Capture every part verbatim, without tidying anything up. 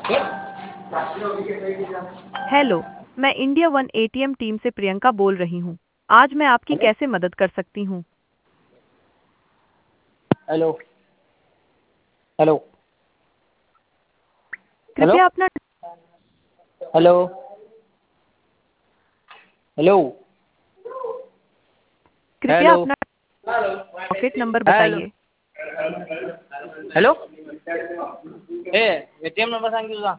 Hello, मैं India one ATM team से प्रियंका बोल रही हूँ। आज मैं आपकी कैसे मदद कर सकती हूँ? हेलो हेलो हेलो कृपया अपना हेलो हेलो कृपया हेलो अपना डॉकेट नंबर हेलो बताइए। हेलो ए एटीएम नंबर सांग की तुझा.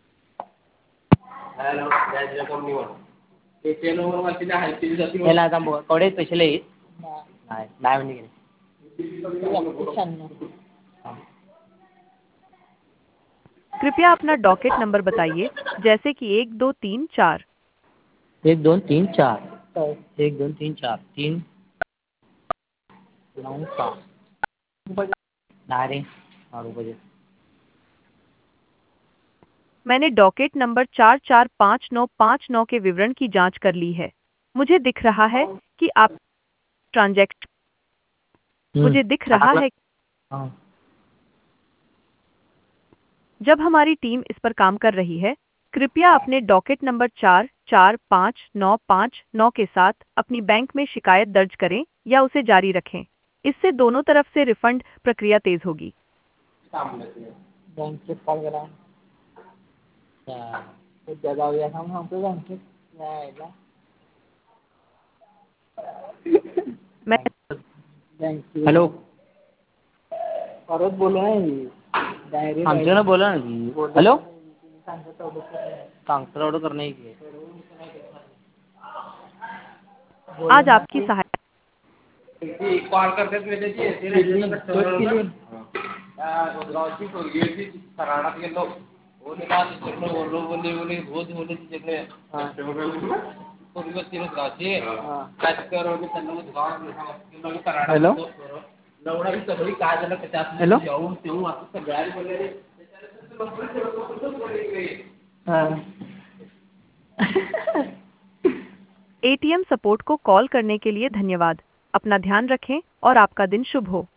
याला आता बघ, कवडे पैसे लई नाही नाही म्हणजे गेले. कृपया अपना डॉकेट नंबर बताइए, जैसे कि एक दो तीन चार। एक दोन तीन चार एक दोन तीन चार तीन नऊ सहा नाही रे मारू पाहिजे. मैंने डॉकेट नंबर चार चार पाँच नौ पाँच नौ के विवरण की जांच कर ली है। मुझे दिख रहा है कि आप ट्रांजैक्शन हम्म मुझे दिख रहा टाकला. है। हां जब हमारी टीम इस पर काम कर रही है, कृपया अपने डॉकेट नंबर चार चार पाँच नौ पाँच नौ के साथ अपनी बैंक में शिकायत दर्ज करें या उसे जारी रखें। इससे दोनों तरफ से रिफंड प्रक्रिया तेज होगी। बँकेत कॉल करा. उद्या जाऊया का म्हणतो बँकेत न्यायला. मैं हॅलो परत बोलू नाही आमच्याकडे बोला ना. हॅलो सांगतो तेवढं करणे की आज आपकी सहायता कॉल करतात मी त्याची गावची पोरगी होती कराडात गेलो. बोलले बोललो बोलले बोलले रोज बोलले तिच्याकडे गावची काय कर हॅलो लवडा ही सगळी काय झालं त्यात हॅलो येऊन तेव्हा आता सगळ्या बोलले हां एटीएम सपोर्ट को कॉल करने के लिए धन्यवाद। अपना ध्यान रखें और आपका दिन शुभ हो।